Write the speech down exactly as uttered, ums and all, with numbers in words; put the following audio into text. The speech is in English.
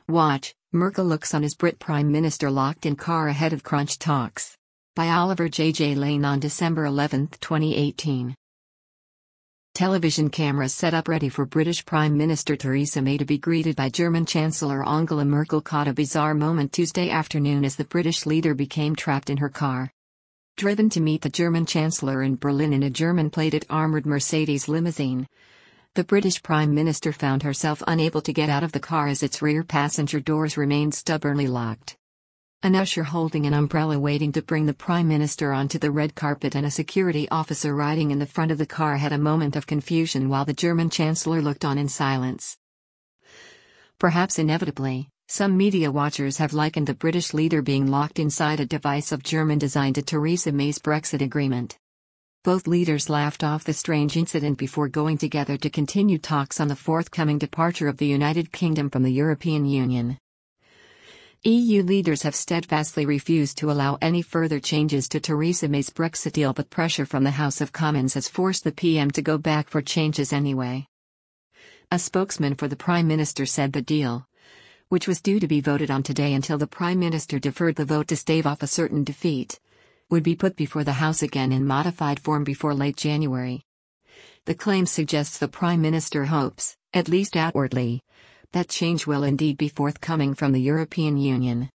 Watch, Merkel looks on as Brit Prime Minister locked in car ahead of crunch talks. By Oliver J J Lane on December eleventh, twenty eighteen. Television cameras set up ready for British Prime Minister Theresa May to be greeted by German Chancellor Angela Merkel caught a bizarre moment Tuesday afternoon as the British leader became trapped in her car. Driven to meet the German Chancellor in Berlin in a German-plated armoured Mercedes limousine, the British Prime Minister found herself unable to get out of the car as its rear passenger doors remained stubbornly locked. An usher holding an umbrella waiting to bring the Prime Minister onto the red carpet and a security officer riding in the front of the car had a moment of confusion while the German Chancellor looked on in silence. Perhaps inevitably, some media watchers have likened the British leader being locked inside a device of German design to Theresa May's Brexit agreement. Both leaders laughed off the strange incident before going together to continue talks on the forthcoming departure of the United Kingdom from the European Union. E U leaders have steadfastly refused to allow any further changes to Theresa May's Brexit deal, but pressure from the House of Commons has forced the P M to go back for changes anyway. A spokesman for the Prime Minister said the deal, which was due to be voted on today until the Prime Minister deferred the vote to stave off a certain defeat, would be put before the House again in modified form before late January. The claim suggests the Prime Minister hopes, at least outwardly, that change will indeed be forthcoming from the European Union.